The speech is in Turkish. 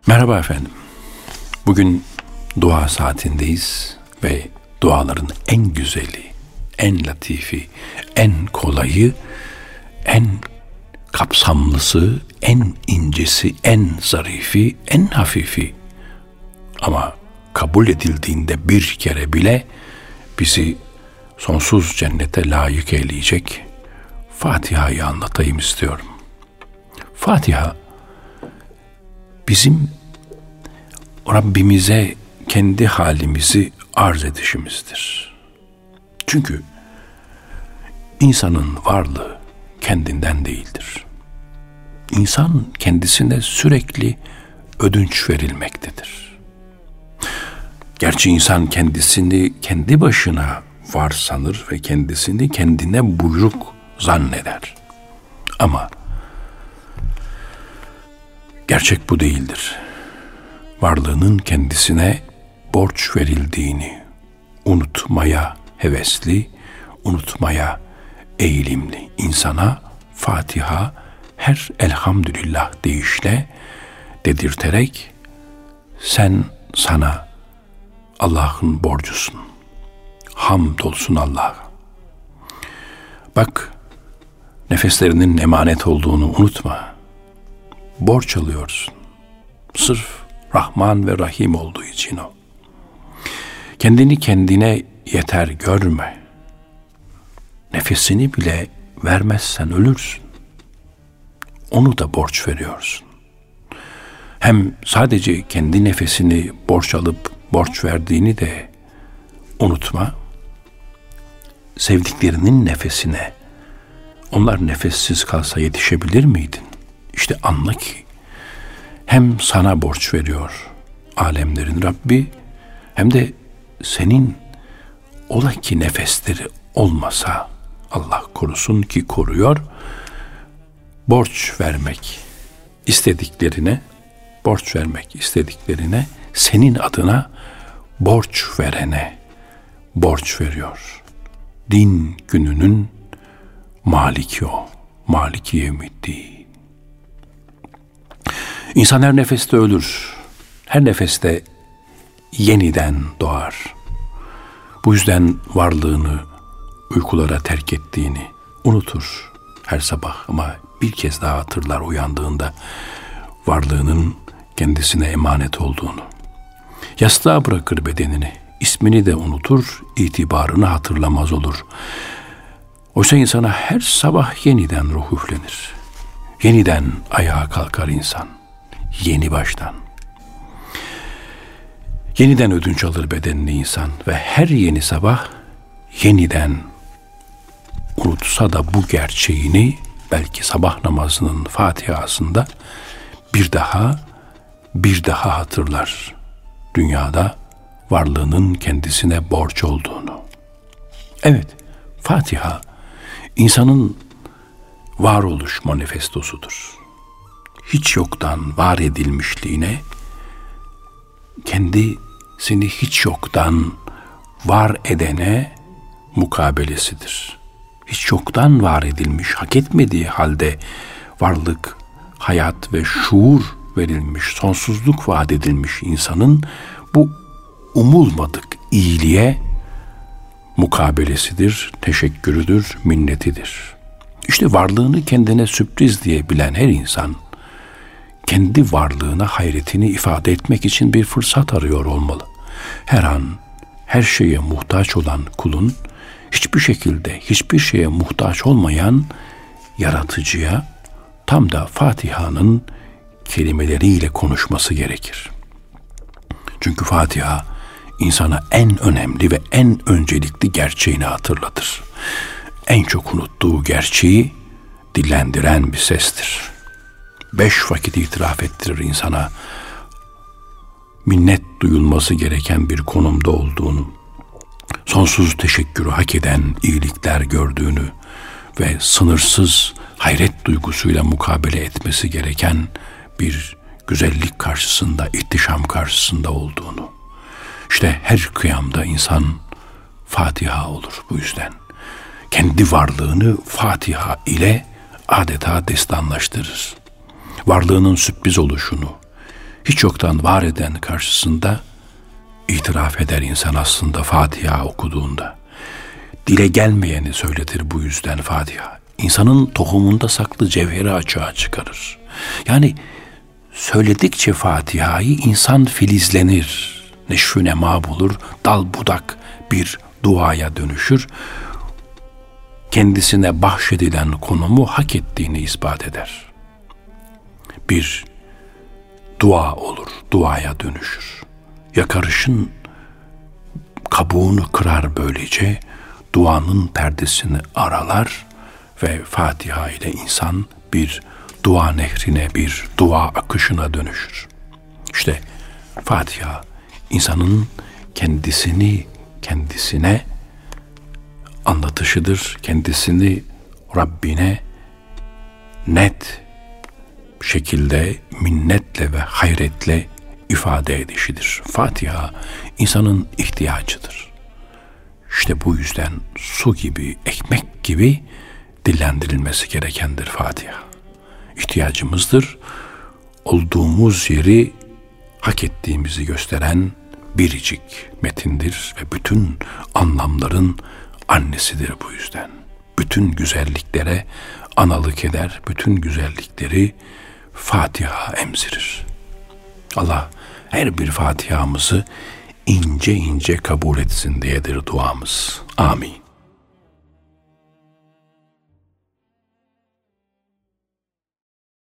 Merhaba efendim. Bugün dua saatindeyiz ve duaların en güzeli, en latifi, en kolayı, en kapsamlısı, en incesi, en zarifi, en hafifi. Ama kabul edildiğinde bir kere bile bizi sonsuz cennete layık eyleyecek Fatiha'yı anlatayım istiyorum. Fatiha, bizim Rabbimize kendi halimizi arz edişimizdir. Çünkü insanın varlığı kendinden değildir. İnsan kendisine sürekli ödünç verilmektedir. Gerçi insan kendisini kendi başına var sanır ve kendisini kendine buyruk zanneder. Ama gerçek bu değildir. Varlığının kendisine borç verildiğini unutmaya hevesli, unutmaya eğilimli insana Fatiha her elhamdülillah deyişle dedirterek sen sana Allah'ın borcusun. Hamdolsun Allah'a. Bak, nefeslerinin emanet olduğunu unutma. Borç alıyorsun. Sırf Rahman ve Rahim olduğu için o. Kendini kendine yeter görme. Nefesini bile vermezsen ölürsün. Onu da borç veriyorsun. Hem sadece kendi nefesini borç alıp borç verdiğini de unutma. Sevdiklerinin nefesine, onlar nefessiz kalsa yetişebilir miydin? İşte anla ki hem sana borç veriyor alemlerin Rabbi, hem de senin ola ki nefesleri olmasa, Allah korusun ki koruyor, borç vermek istediklerine senin adına borç verene borç veriyor. Din gününün maliki o, maliki yevmiddin. İnsan her nefeste ölür, her nefeste yeniden doğar. Bu yüzden varlığını uykulara terk ettiğini unutur her sabah ama bir kez daha hatırlar uyandığında varlığının kendisine emanet olduğunu. Yastığa bırakır bedenini, ismini de unutur, itibarını hatırlamaz olur. Oysa insana her sabah yeniden ruh üflenir. Yeniden ayağa kalkar insan. Yeni baştan. Yeniden ödünç alır bedenini insan ve her yeni sabah yeniden unutsa da bu gerçeğini belki sabah namazının Fatihasında bir daha hatırlar. Dünyada varlığının kendisine borç olduğunu. Evet, Fatiha insanın varoluş manifestosudur. Hiç yoktan var edilmişliğine, kendisini hiç yoktan var edene mukabelesidir. Hiç yoktan var edilmiş, hak etmediği halde varlık, hayat ve şuur verilmiş, sonsuzluk vaat edilmiş insanın bu umulmadık iyiliğe mukabelesidir, teşekkürüdür, minnetidir. İşte varlığını kendine sürpriz diye bilen her insan, kendi varlığına hayretini ifade etmek için bir fırsat arıyor olmalı. Her an, her şeye muhtaç olan kulun, hiçbir şekilde, hiçbir şeye muhtaç olmayan yaratıcıya, tam da Fatiha'nın kelimeleriyle konuşması gerekir. Çünkü Fatiha, insana en önemli ve en öncelikli gerçeğini hatırlatır. En çok unuttuğu gerçeği dillendiren bir sestir. 5 vakit itiraf ettirir insana minnet duyulması gereken bir konumda olduğunu, sonsuz teşekkürü hak eden iyilikler gördüğünü ve sınırsız hayret duygusuyla mukabele etmesi gereken bir güzellik karşısında, ihtişam karşısında olduğunu. İşte her kıyamda insan Fatiha olur bu yüzden. Kendi varlığını Fatiha ile adeta destanlaştırır. Varlığının sürpriz oluşunu, hiç yoktan var eden karşısında itiraf eder insan aslında Fatiha okuduğunda. Dile gelmeyeni söyletir bu yüzden Fatiha. İnsanın tohumunda saklı cevheri açığa çıkarır. Yani söyledikçe Fatiha'yı insan filizlenir, neşvü nema bulur, dal budak bir duaya dönüşür. Kendisine bahşedilen konumu hak ettiğini ispat eder. Bir dua olur, duaya dönüşür. Yakarışın kabuğunu kırar böylece, duanın perdesini aralar ve Fatiha ile insan bir dua nehrine, bir dua akışına dönüşür. İşte Fatiha insanın kendisini kendisine anlatışıdır, kendisini Rabbine net şekilde minnetle ve hayretle ifade edişidir. Fatiha insanın ihtiyacıdır. İşte bu yüzden su gibi, ekmek gibi dillendirilmesi gerekendir Fatiha. İhtiyacımızdır. Olduğumuz yeri hak ettiğimizi gösteren biricik metindir ve bütün anlamların annesidir bu yüzden. Bütün güzelliklere analık eder, bütün güzellikleri Fatiha emzirir. Allah her bir Fatiha'mızı ince ince kabul etsin diyedir duamız. Amin.